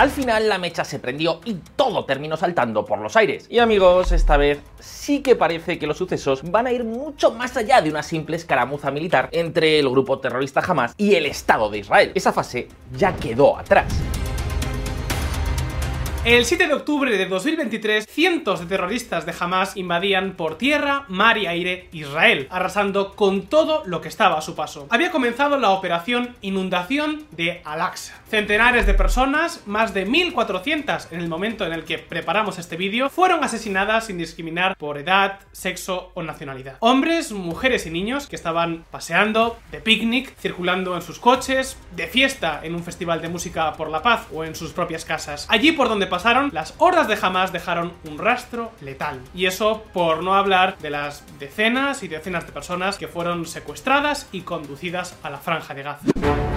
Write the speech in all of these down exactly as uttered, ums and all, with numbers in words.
Al final la mecha se prendió y todo terminó saltando por los aires. Y amigos, esta vez sí que parece que los sucesos van a ir mucho más allá de una simple escaramuza militar entre el grupo terrorista Hamás y el Estado de Israel. Esa fase ya quedó atrás. El siete de octubre de dos mil veintitrés, cientos de terroristas de Hamás invadían por tierra, mar y aire Israel, arrasando con todo lo que estaba a su paso. Había comenzado la operación Inundación de Al-Aqsa. Centenares de personas, más de mil cuatrocientas en el momento en el que preparamos este vídeo, fueron asesinadas sin discriminar por edad, sexo o nacionalidad. Hombres, mujeres y niños que estaban paseando, de picnic, circulando en sus coches, de fiesta en un festival de música por la paz o en sus propias casas. Allí por donde pasaron, las hordas de Hamás dejaron un rastro letal. Y eso por no hablar de las decenas y decenas de personas que fueron secuestradas y conducidas a la Franja de Gaza.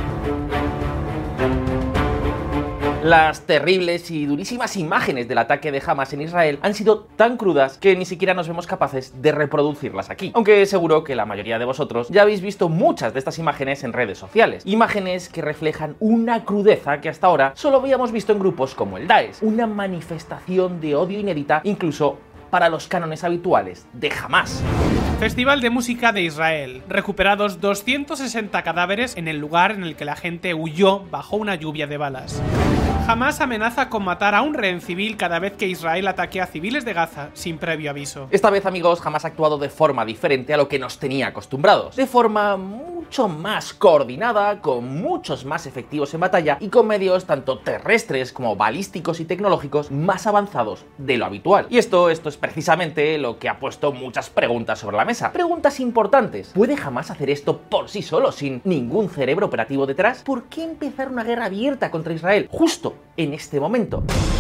Las terribles y durísimas imágenes del ataque de Hamás en Israel han sido tan crudas que ni siquiera nos vemos capaces de reproducirlas aquí. Aunque seguro que la mayoría de vosotros ya habéis visto muchas de estas imágenes en redes sociales. Imágenes que reflejan una crudeza que hasta ahora solo habíamos visto en grupos como el Daesh. Una manifestación de odio inédita incluso para los cánones habituales de Hamás. Festival de Música de Israel. Recuperados doscientos sesenta cadáveres en el lugar en el que la gente huyó bajo una lluvia de balas. Hamás amenaza con matar a un rehén civil cada vez que Israel ataque a civiles de Gaza sin previo aviso. Esta vez, amigos, Hamás ha actuado de forma diferente a lo que nos tenía acostumbrados. De forma mucho más coordinada, con muchos más efectivos en batalla y con medios tanto terrestres como balísticos y tecnológicos más avanzados de lo habitual. Y esto, esto es precisamente lo que ha puesto muchas preguntas sobre la mesa. Preguntas importantes. ¿Puede Hamás hacer esto por sí solo, sin ningún cerebro operativo detrás? ¿Por qué empezar una guerra abierta contra Israel justo en este momento?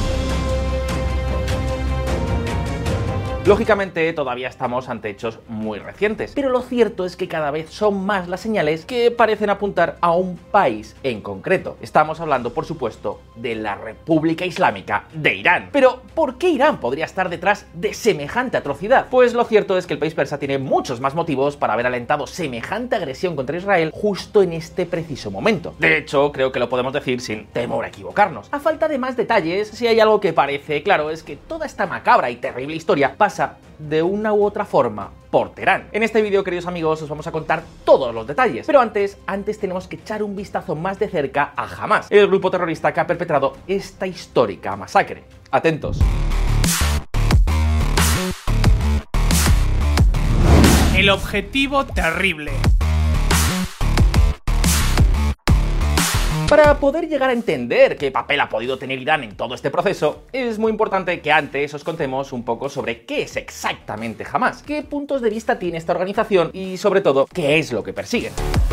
Lógicamente, todavía estamos ante hechos muy recientes, pero lo cierto es que cada vez son más las señales que parecen apuntar a un país en concreto. Estamos hablando, por supuesto, de la República Islámica de Irán. Pero, ¿por qué Irán podría estar detrás de semejante atrocidad? Pues lo cierto es que el país persa tiene muchos más motivos para haber alentado semejante agresión contra Israel justo en este preciso momento. De hecho, creo que lo podemos decir sin temor a equivocarnos. A falta de más detalles, si hay algo que parece claro es que toda esta macabra y terrible historia pasa de una u otra forma por Teherán. En este vídeo, queridos amigos, os vamos a contar todos los detalles, pero antes, antes tenemos que echar un vistazo más de cerca a Hamás, el grupo terrorista que ha perpetrado esta histórica masacre. Atentos. El objetivo terrible. Para poder llegar a entender qué papel ha podido tener Irán en todo este proceso, es muy importante que antes os contemos un poco sobre qué es exactamente Hamás, qué puntos de vista tiene esta organización y, sobre todo, qué es lo que persiguen.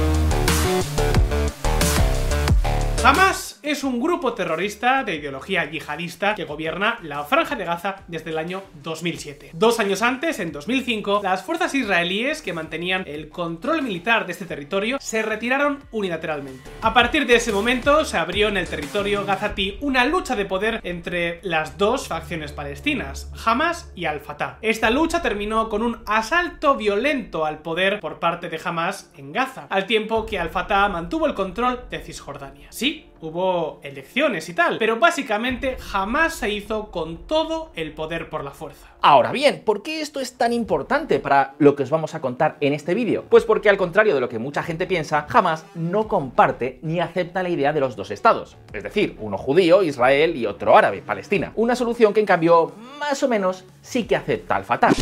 Hamás es un grupo terrorista de ideología yihadista que gobierna la Franja de Gaza desde el año dos mil siete. Dos años antes, en dos mil cinco, las fuerzas israelíes que mantenían el control militar de este territorio se retiraron unilateralmente. A partir de ese momento se abrió en el territorio gazatí una lucha de poder entre las dos facciones palestinas, Hamás y Al-Fatah. Esta lucha terminó con un asalto violento al poder por parte de Hamás en Gaza, al tiempo que Al-Fatah mantuvo el control de Cisjordania. Sí, hubo elecciones y tal, pero básicamente Hamás se hizo con todo el poder por la fuerza. Ahora bien, ¿por qué esto es tan importante para lo que os vamos a contar en este vídeo? Pues porque, al contrario de lo que mucha gente piensa, Hamás no comparte ni acepta la idea de los dos estados, es decir, uno judío, Israel, y otro árabe, Palestina. Una solución que, en cambio, más o menos sí que acepta Al-Fatah.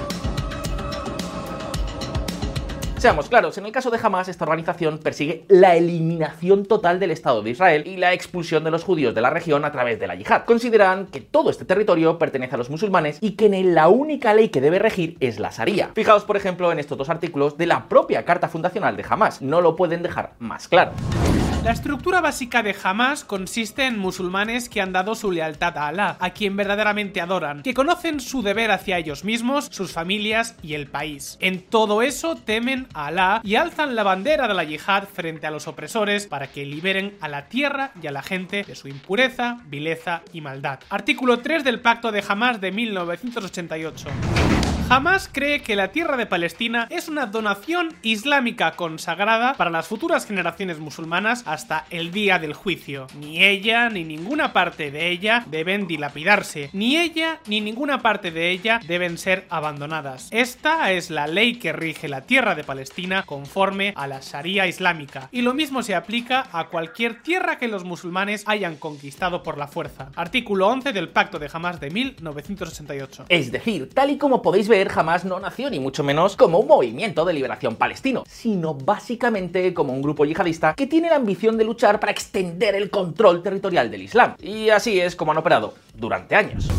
Seamos claros, en el caso de Hamás, esta organización persigue la eliminación total del Estado de Israel y la expulsión de los judíos de la región a través de la yihad. Consideran que todo este territorio pertenece a los musulmanes y que en él la única ley que debe regir es la Sharia. Fijaos, por ejemplo, en estos dos artículos de la propia carta fundacional de Hamás. No lo pueden dejar más claro. La estructura básica de Hamás consiste en musulmanes que han dado su lealtad a Alá, a quien verdaderamente adoran, que conocen su deber hacia ellos mismos, sus familias y el país. En todo eso temen a Alá y alzan la bandera de la yihad frente a los opresores para que liberen a la tierra y a la gente de su impureza, vileza y maldad. Artículo tres del Pacto de Hamás de mil novecientos ochenta y ocho. Hamás cree que la tierra de Palestina es una donación islámica consagrada para las futuras generaciones musulmanas hasta el día del juicio. Ni ella ni ninguna parte de ella deben dilapidarse, ni ella ni ninguna parte de ella deben ser abandonadas. Esta es la ley que rige la tierra de Palestina conforme a la Sharia islámica, y lo mismo se aplica a cualquier tierra que los musulmanes hayan conquistado por la fuerza. Artículo once del Pacto de Hamás de mil novecientos sesenta y ocho. Es decir, tal y como podéis ver, Hamás no nació ni mucho menos como un movimiento de liberación palestino, sino básicamente como un grupo yihadista que tiene la ambición de luchar para extender el control territorial del Islam. Y así es como han operado durante años.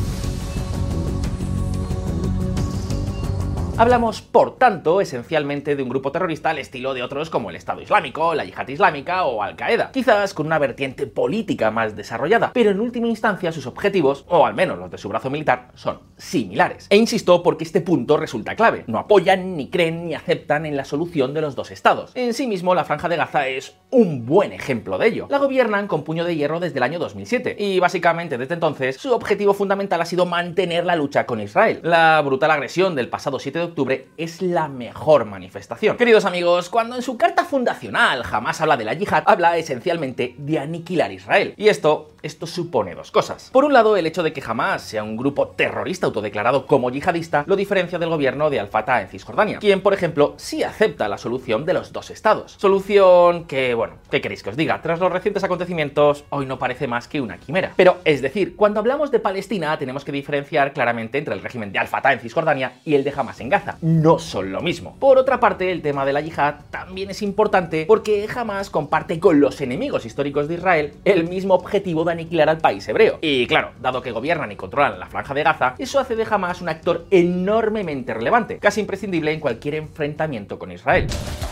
Hablamos, por tanto, esencialmente de un grupo terrorista al estilo de otros como el Estado Islámico, la Yihad Islámica o Al-Qaeda, quizás con una vertiente política más desarrollada, pero en última instancia sus objetivos, o al menos los de su brazo militar, son similares. E insisto porque este punto resulta clave. No apoyan, ni creen, ni aceptan en la solución de los dos estados. En sí mismo, la Franja de Gaza es un buen ejemplo de ello. La gobiernan con puño de hierro desde el año dos mil siete, y básicamente desde entonces su objetivo fundamental ha sido mantener la lucha con Israel. La brutal agresión del pasado siete de octubre es la mejor manifestación. Queridos amigos, cuando en su carta fundacional Hamás habla de la yihad, habla esencialmente de aniquilar Israel. Y esto, esto supone dos cosas. Por un lado, el hecho de que Hamás sea un grupo terrorista autodeclarado como yihadista lo diferencia del gobierno de Al-Fatah en Cisjordania, quien, por ejemplo, sí acepta la solución de los dos estados. Solución que, bueno, ¿qué queréis que os diga? Tras los recientes acontecimientos, hoy no parece más que una quimera. Pero, es decir, cuando hablamos de Palestina, tenemos que diferenciar claramente entre el régimen de Al-Fatah en Cisjordania y el de Hamás en Gaza. No son lo mismo. Por otra parte, el tema de la yihad también es importante porque Hamás comparte con los enemigos históricos de Israel el mismo objetivo de aniquilar al país hebreo. Y claro, dado que gobiernan y controlan la Franja de Gaza, eso hace de Hamás un actor enormemente relevante, casi imprescindible en cualquier enfrentamiento con Israel.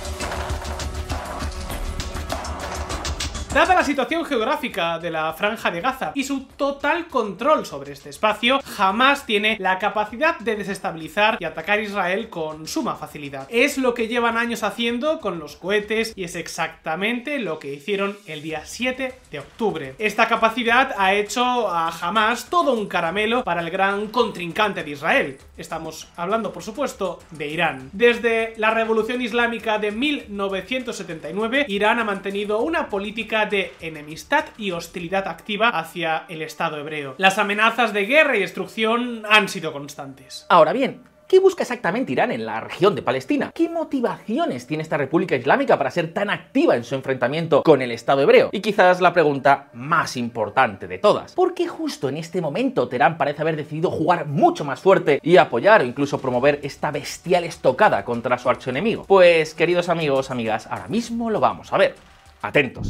Dada la situación geográfica de la Franja de Gaza y su total control sobre este espacio, Hamás tiene la capacidad de desestabilizar y atacar a Israel con suma facilidad. Es lo que llevan años haciendo con los cohetes y es exactamente lo que hicieron el día siete de octubre. Esta capacidad ha hecho a Hamás todo un caramelo para el gran contrincante de Israel. Estamos hablando, por supuesto, de Irán. Desde la Revolución Islámica de mil novecientos setenta y nueve, Irán ha mantenido una política de enemistad y hostilidad activa hacia el Estado hebreo. Las amenazas de guerra y destrucción han sido constantes. Ahora bien, ¿qué busca exactamente Irán en la región de Palestina? ¿Qué motivaciones tiene esta República Islámica para ser tan activa en su enfrentamiento con el Estado hebreo? Y quizás la pregunta más importante de todas. ¿Por qué justo en este momento Teherán parece haber decidido jugar mucho más fuerte y apoyar o incluso promover esta bestial estocada contra su archienemigo? Pues, queridos amigos, amigas, ahora mismo lo vamos a ver. Atentos.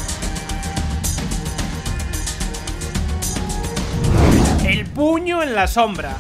El puño en la sombra.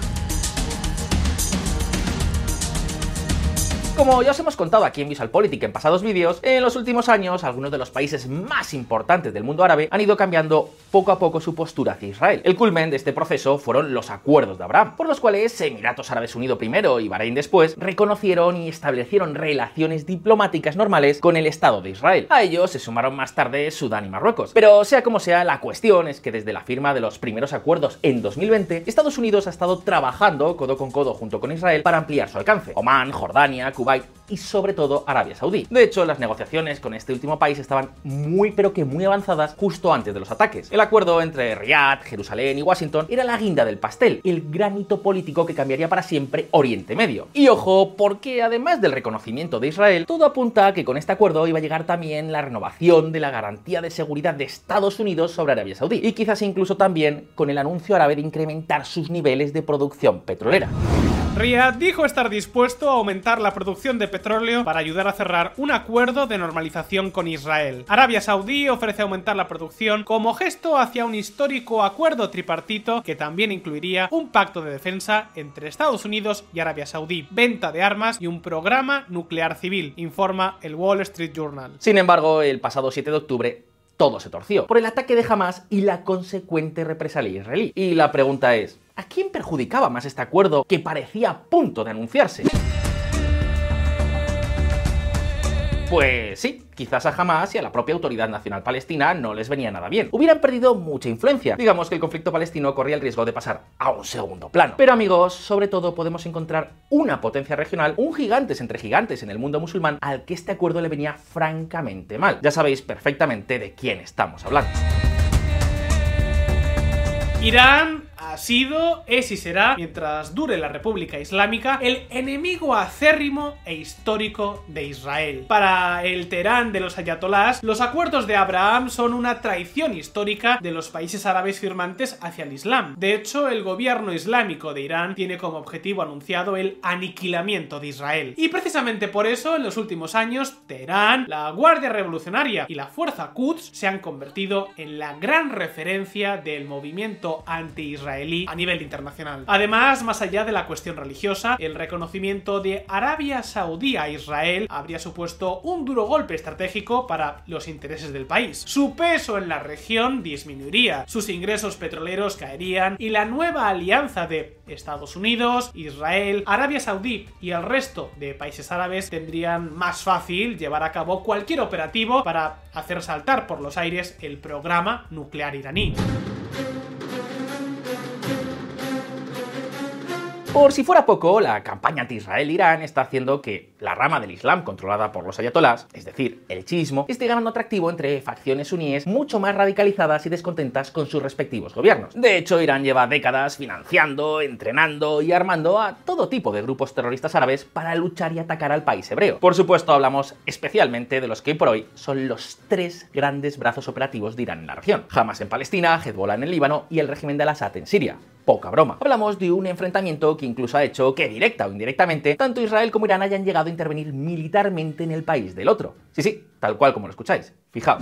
Como ya os hemos contado aquí en VisualPolitik en pasados vídeos, en los últimos años algunos de los países más importantes del mundo árabe han ido cambiando poco a poco su postura hacia Israel. El culmen de este proceso fueron los acuerdos de Abraham, por los cuales Emiratos Árabes Unidos primero y Bahrein después reconocieron y establecieron relaciones diplomáticas normales con el Estado de Israel. A ellos se sumaron más tarde Sudán y Marruecos. Pero sea como sea, la cuestión es que desde la firma de los primeros acuerdos en dos mil veinte, Estados Unidos ha estado trabajando codo con codo junto con Israel para ampliar su alcance. Omán, Jordania, Kuwait y sobre todo Arabia Saudí. De hecho, las negociaciones con este último país estaban muy pero que muy avanzadas justo antes de los ataques. El acuerdo entre Riad, Jerusalén y Washington era la guinda del pastel, el gran hito político que cambiaría para siempre Oriente Medio. Y ojo, porque además del reconocimiento de Israel, todo apunta a que con este acuerdo iba a llegar también la renovación de la garantía de seguridad de Estados Unidos sobre Arabia Saudí, y quizás incluso también con el anuncio árabe de incrementar sus niveles de producción petrolera. Riad dijo estar dispuesto a aumentar la producción de petróleo para ayudar a cerrar un acuerdo de normalización con Israel. Arabia Saudí ofrece aumentar la producción como gesto hacia un histórico acuerdo tripartito que también incluiría un pacto de defensa entre Estados Unidos y Arabia Saudí, venta de armas y un programa nuclear civil, informa el Wall Street Journal. Sin embargo, el pasado siete de octubre todo se torció por el ataque de Hamás y la consecuente represalia israelí. Y la pregunta es, ¿a quién perjudicaba más este acuerdo que parecía a punto de anunciarse? Pues sí, Quizás a Hamás y a la propia Autoridad Nacional Palestina no les venía nada bien. Hubieran perdido mucha influencia. Digamos que el conflicto palestino corría el riesgo de pasar a un segundo plano. Pero amigos, sobre todo podemos encontrar una potencia regional, un gigantes entre gigantes en el mundo musulmán, al que este acuerdo le venía francamente mal. Ya sabéis perfectamente de quién estamos hablando. Irán ha sido, es y será, mientras dure la República Islámica, el enemigo acérrimo e histórico de Israel. Para el Teherán de los ayatolás, los acuerdos de Abraham son una traición histórica de los países árabes firmantes hacia el Islam. De hecho, el gobierno islámico de Irán tiene como objetivo anunciado el aniquilamiento de Israel. Y precisamente por eso, en los últimos años, Teherán, la Guardia Revolucionaria y la Fuerza Quds se han convertido en la gran referencia del movimiento anti-israelí a nivel internacional. Además, más allá de la cuestión religiosa, el reconocimiento de Arabia Saudí a Israel habría supuesto un duro golpe estratégico para los intereses del país. Su peso en la región disminuiría, sus ingresos petroleros caerían y la nueva alianza de Estados Unidos, Israel, Arabia Saudí y el resto de países árabes tendrían más fácil llevar a cabo cualquier operativo para hacer saltar por los aires el programa nuclear iraní. Por si fuera poco, la campaña anti-Israel-Irán está haciendo que la rama del Islam controlada por los ayatolás, es decir, el chiismo, esté ganando atractivo entre facciones suníes mucho más radicalizadas y descontentas con sus respectivos gobiernos. De hecho, Irán lleva décadas financiando, entrenando y armando a todo tipo de grupos terroristas árabes para luchar y atacar al país hebreo. Por supuesto, hablamos especialmente de los que hoy por hoy son los tres grandes brazos operativos de Irán en la región: Hamás en Palestina, Hezbollah en el Líbano y el régimen de Al-Assad en Siria. Poca broma. Hablamos de un enfrentamiento que incluso ha hecho que, directa o indirectamente, tanto Israel como Irán hayan llegado a intervenir militarmente en el país del otro. Sí, sí, tal cual como lo escucháis. Fijaos.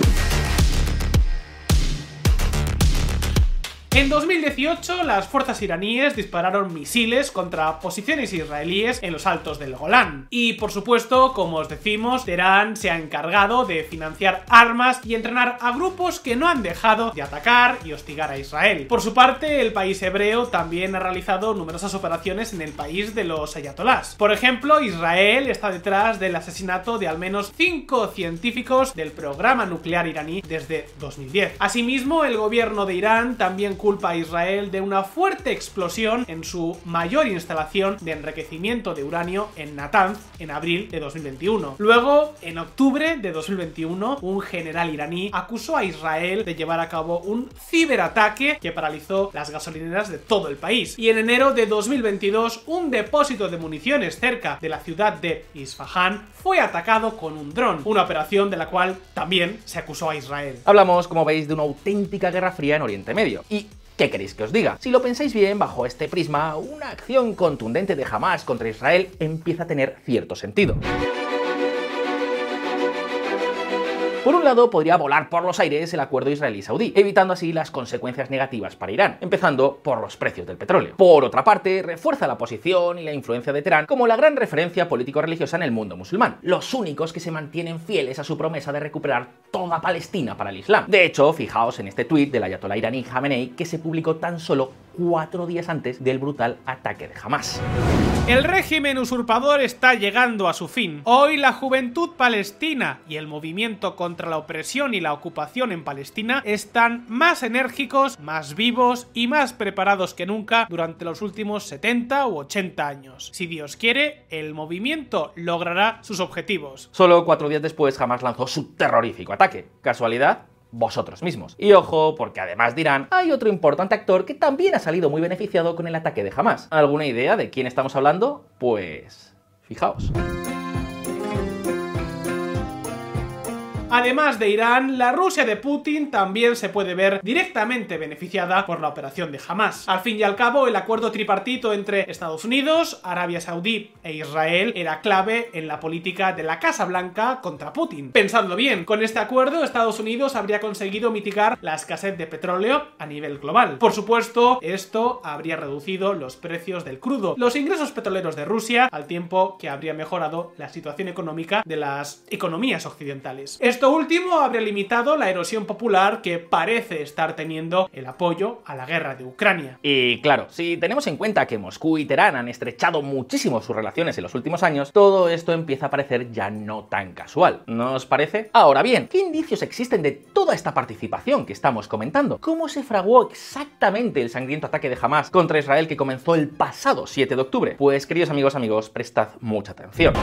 En dos mil dieciocho, las fuerzas iraníes dispararon misiles contra posiciones israelíes en los altos del Golán. Y, por supuesto, como os decimos, Teherán se ha encargado de financiar armas y entrenar a grupos que no han dejado de atacar y hostigar a Israel. Por su parte, el país hebreo también ha realizado numerosas operaciones en el país de los ayatolás. Por ejemplo, Israel está detrás del asesinato de al menos cinco científicos del programa nuclear iraní desde dos mil diez. Asimismo, el gobierno de Irán también culpa a Israel de una fuerte explosión en su mayor instalación de enriquecimiento de uranio en Natanz en abril de dos mil veintiuno. Luego, en octubre de dos mil veintiuno, un general iraní acusó a Israel de llevar a cabo un ciberataque que paralizó las gasolineras de todo el país. Y en enero de dos mil veintidós, un depósito de municiones cerca de la ciudad de Isfahán fue atacado con un dron, una operación de la cual también se acusó a Israel. Hablamos, como veis, de una auténtica guerra fría en Oriente Medio. Y ¿qué queréis que os diga? Si lo pensáis bien, bajo este prisma, una acción contundente de Hamás contra Israel empieza a tener cierto sentido. Por un lado, podría volar por los aires el acuerdo israelí-saudí, evitando así las consecuencias negativas para Irán, empezando por los precios del petróleo. Por otra parte, refuerza la posición y la influencia de Teherán como la gran referencia político-religiosa en el mundo musulmán, los únicos que se mantienen fieles a su promesa de recuperar toda Palestina para el Islam. De hecho, fijaos en este tuit del ayatolá iraní Jamenei, que se publicó tan solo cuatro días antes del brutal ataque de Hamás. El régimen usurpador está llegando a su fin. Hoy la juventud palestina y el movimiento contra la opresión y la ocupación en Palestina están más enérgicos, más vivos y más preparados que nunca durante los últimos setenta u ochenta años. Si Dios quiere, el movimiento logrará sus objetivos. Solo cuatro días después, Hamás lanzó su terrorífico ataque. ¿Casualidad? Vosotros mismos. Y ojo, porque además de Irán, hay otro importante actor que también ha salido muy beneficiado con el ataque de Hamás. ¿Alguna idea de quién estamos hablando? Pues fijaos. Además de Irán, la Rusia de Putin también se puede ver directamente beneficiada por la operación de Hamás. Al fin y al cabo, el acuerdo tripartito entre Estados Unidos, Arabia Saudí e Israel era clave en la política de la Casa Blanca contra Putin. Pensadlo bien, con este acuerdo Estados Unidos habría conseguido mitigar la escasez de petróleo a nivel global. Por supuesto, esto habría reducido los precios del crudo, los ingresos petroleros de Rusia, al tiempo que habría mejorado la situación económica de las economías occidentales. Esto Esto último habría limitado la erosión popular que parece estar teniendo el apoyo a la guerra de Ucrania. Y claro, si tenemos en cuenta que Moscú y Teherán han estrechado muchísimo sus relaciones en los últimos años, todo esto empieza a parecer ya no tan casual, ¿no os parece? Ahora bien, ¿qué indicios existen de toda esta participación que estamos comentando? ¿Cómo se fraguó exactamente el sangriento ataque de Hamás contra Israel que comenzó el pasado siete de octubre? Pues queridos amigos, amigos, prestad mucha atención.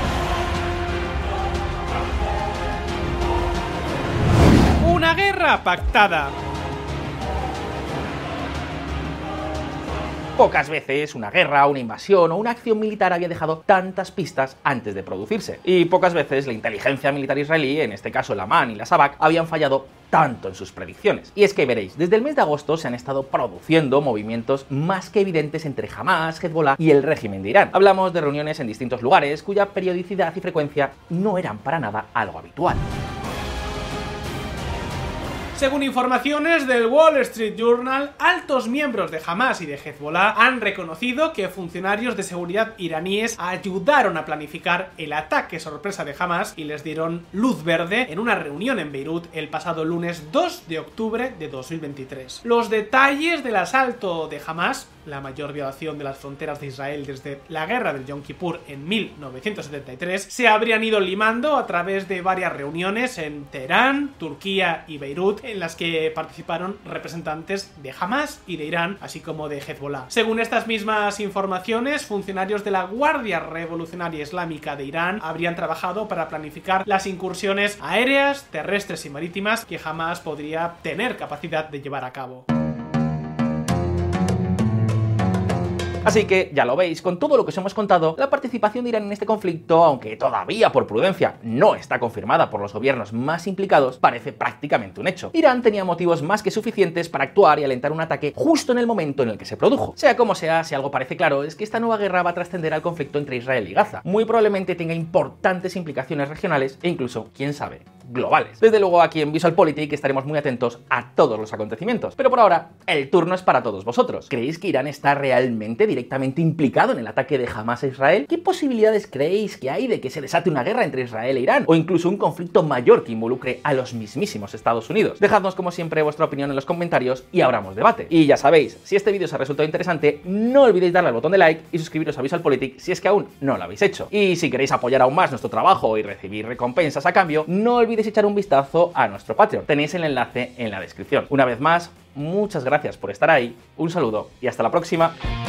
Una guerra pactada. Pocas veces una guerra, una invasión o una acción militar había dejado tantas pistas antes de producirse. Y pocas veces la inteligencia militar israelí, en este caso la Amán y la Sabak, habían fallado tanto en sus predicciones. Y es que veréis, desde el mes de agosto se han estado produciendo movimientos más que evidentes entre Hamás, Hezbollah y el régimen de Irán. Hablamos de reuniones en distintos lugares cuya periodicidad y frecuencia no eran para nada algo habitual. Según informaciones del Wall Street Journal, altos miembros de Hamás y de Hezbollah han reconocido que funcionarios de seguridad iraníes ayudaron a planificar el ataque sorpresa de Hamás y les dieron luz verde en una reunión en Beirut el pasado lunes dos de octubre de dos mil veintitrés. Los detalles del asalto de Hamás, la mayor violación de las fronteras de Israel desde la guerra del Yom Kippur en mil novecientos setenta y tres, se habrían ido limando a través de varias reuniones en Teherán, Turquía y Beirut, en las que participaron representantes de Hamás y de Irán, así como de Hezbollah. Según estas mismas informaciones, funcionarios de la Guardia Revolucionaria Islámica de Irán habrían trabajado para planificar las incursiones aéreas, terrestres y marítimas que Hamás podría tener capacidad de llevar a cabo. Así que, ya lo veis, con todo lo que os hemos contado, la participación de Irán en este conflicto, aunque todavía por prudencia no está confirmada por los gobiernos más implicados, parece prácticamente un hecho. Irán tenía motivos más que suficientes para actuar y alentar un ataque justo en el momento en el que se produjo. Sea como sea, si algo parece claro, es que esta nueva guerra va a trascender al conflicto entre Israel y Gaza. Muy probablemente tenga importantes implicaciones regionales e incluso, quién sabe, globales. Desde luego, aquí en VisualPolitik estaremos muy atentos a todos los acontecimientos. Pero por ahora, el turno es para todos vosotros. ¿Creéis que Irán está realmente directamente implicado en el ataque de Hamás a Israel? ¿Qué posibilidades creéis que hay de que se desate una guerra entre Israel e Irán? O incluso un conflicto mayor que involucre a los mismísimos Estados Unidos. Dejadnos como siempre vuestra opinión en los comentarios y abramos debate. Y ya sabéis, si este vídeo os ha resultado interesante, no olvidéis darle al botón de like y suscribiros a VisualPolitik si es que aún no lo habéis hecho. Y si queréis apoyar aún más nuestro trabajo y recibir recompensas a cambio, no olvidéis echar un vistazo a nuestro Patreon. Tenéis el enlace en la descripción. Una vez más, muchas gracias por estar ahí, un saludo y hasta la próxima.